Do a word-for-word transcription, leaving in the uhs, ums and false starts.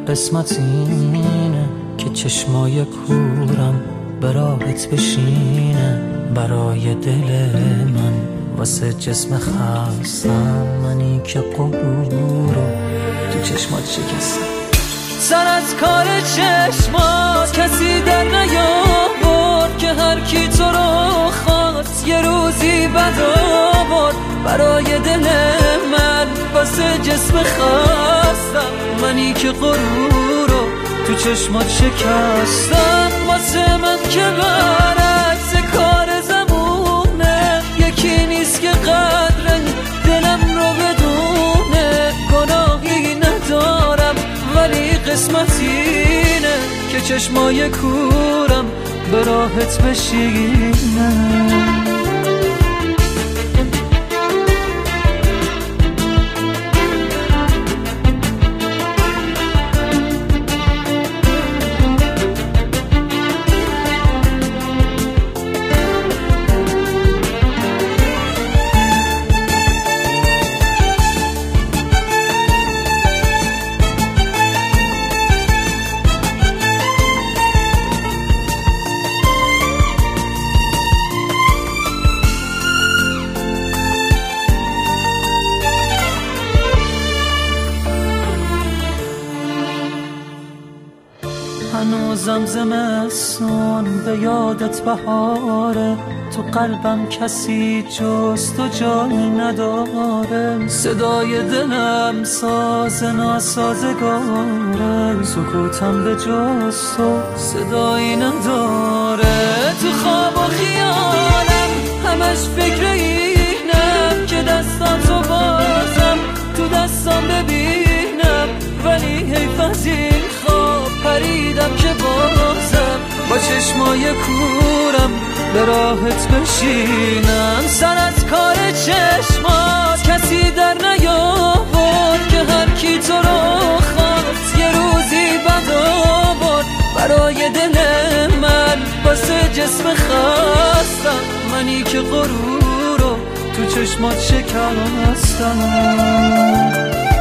قسمت اینه که چشمای کورم براحت بشینه برای دل من، واسه جسم خستم منی که غرور رو تو چشمات شکستم. سر از کار چشمات کسی در نیاورد که هر کی تو رو خواست یه روزی بد آورد. برای دل من واسه جسم خستم منی که غرور رو تو چشمات شکستم. واسه من که برعکس کار زمونه، یکی نیست که قدر دلم رو بدونه. گناهی ندارم ولی قسمت اینه که چشمای کورم به راحت بشینه. هنوزم زمستون به یادت بهاره، تو قلبم کسی جز تو جایی نداره. صدای دلم ساز ناسازگاره، سکوتم به جز تو صدایی نداره. تو خواب و خیالم همش فکر اینم که دستاتو بازم تو دستام ببینم، ولی حیف از این خواب پریدم که بازم با چشمای کورم به راحت بشینم. سر از کار چشمات کسی در نیاورد که هر کی تو رو خواست یه روزی بد آورد. برای دل من واسه جسم خستم منی که غرور رو تو چشمات شکستم.